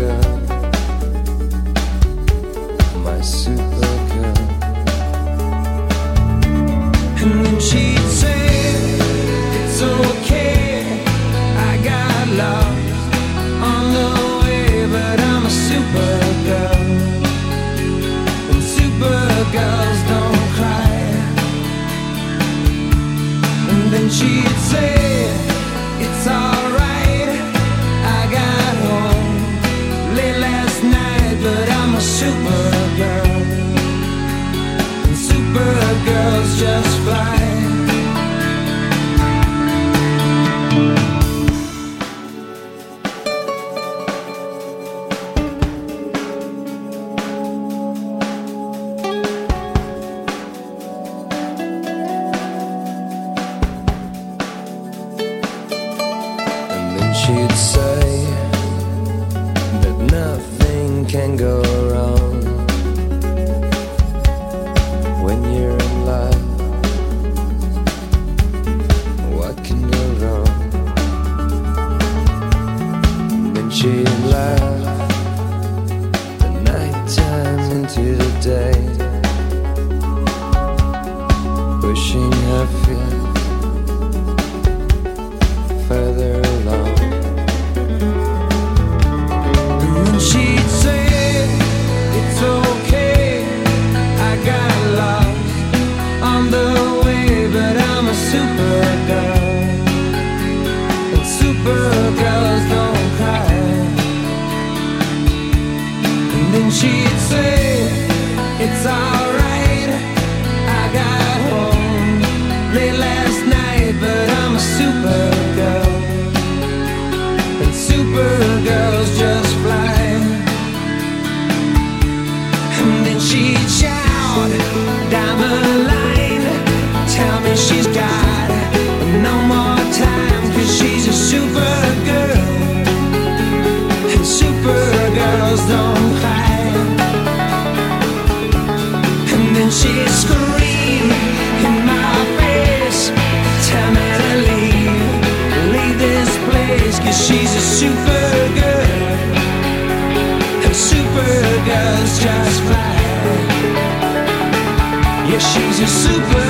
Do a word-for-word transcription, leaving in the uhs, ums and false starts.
girl, my super girl. And then she'd say, it's okay, I got lost on the way, but I'm a super girl, and super girls don't cry. And then she'd say, it's alright, I got home late last night, but I'm a super girl, and super girls just fly. She'd say that nothing can go wrong when you're in love. What can go wrong? Then she'd laugh the night time into the day, pushing her feet further along. She'd say, it's okay, I got lost on the way, but I'm a super girl, and super girls don't cry. And then she'd say, it's alright, I got home late last night, but I'm a super girl, and super girls just fly. She'd shout down the line, tell me she's got no more time, 'cause she's a super girl, and super girls don't cry. And then she'd scream in my face, tell me to leave, leave this place, 'cause she's a super girl, and super girls just fly. Yeah, she's a super